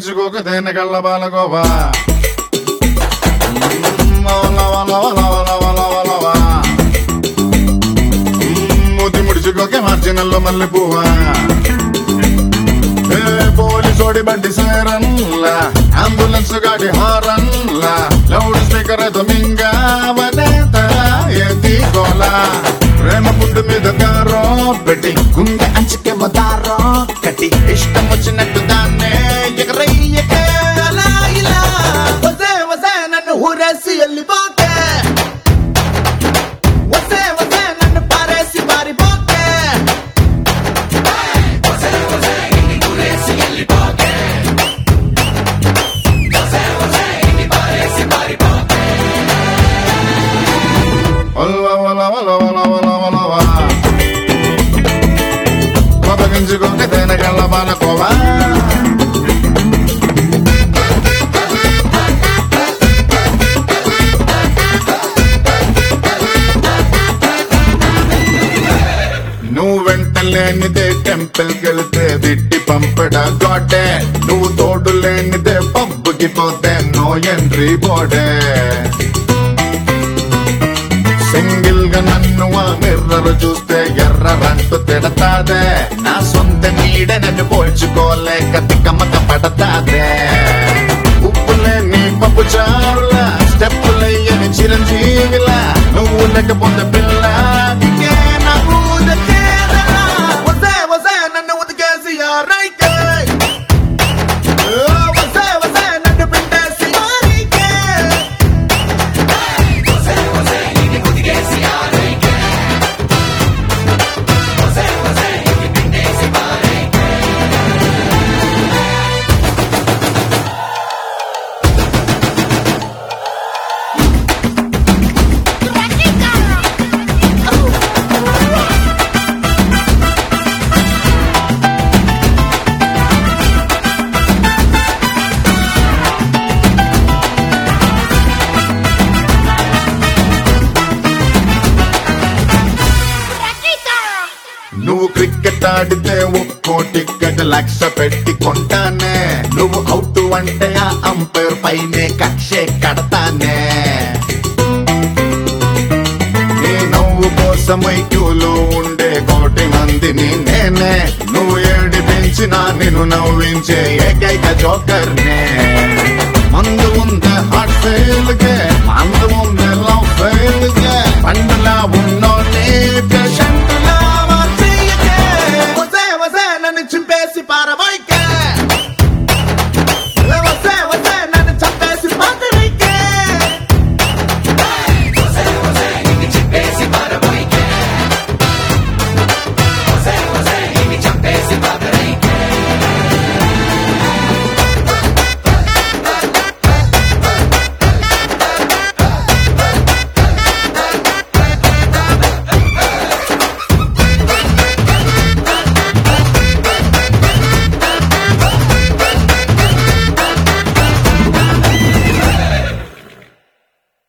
కోపగించుకోక దేనికల్ల బాలగోవా మూతి ముడుచుకోకే మార్జినల్లో మల్లె పువ్వా పోలీసోడి బండి సైరన్లా అంబులెన్స్ గాడి హారన్లా లౌడ్ స్పీకర్ దొమింగా ఏది గోలా ప్రేమ పుట్టు మీద కారో పెట్టి గుండె అంచుకే మదారో కట్టి ఇష్టం వచ్చినట్టు దాన్నే ఎగరయ్యకే అలా ఇలా వసే వసే నన్ను ఊరేసి వెళ్ళిపోకే వసే వసే నన్ను పారేసి మారిపోకే కోపగించుకోక దేనికల్ల బాలకోవా నువ్వు వెంట లేనిదే టెంపుల్ కెళ్తే తిట్టి పంపడా గోటే నువ్వు తోడు లేనిదే పబ్బుకి పోతే నో ఎంట్రీ బోర్డే సింగిల్ గా నన్ను ఆ మిర్రర్ చూస్తే ఎర్రరంటూ తిడతాదే నా సొంత నీడ నన్ను పోల్చుకోలేక తికమక పడతాదే ఉప్పులేని పప్పు చారులా స్టెప్పులయ్యని చిరంజీవిలా నువ్వు లేకపోతే పిల్ల దిగే నా ఊదకేరా. వసే వసే నన్ను ఉతికేసి ఆరైకే వసే వసే నన్ను పిండేసి ఆరైకే నువ్వు క్రికెట్ ఆడితే ఒక్కో టికెట్ 1,00,000 పెట్టి కొంటానే నువ్వు అవుట్ అంటే ఆ అంపైర్ పైనే కక్షే కడతానే నీ నవ్వు కోసమై క్యూలో ఉండే 1,00,00,000 మందిని నేనే నువ్వు ఏడిపించినా నిన్ను నవ్వించే ఏకైక జోకర్నే మందు ఉందే హార్ట్ ఫెయిల్ గే మందు ఉందే లవ్ ఫెయిల్ గే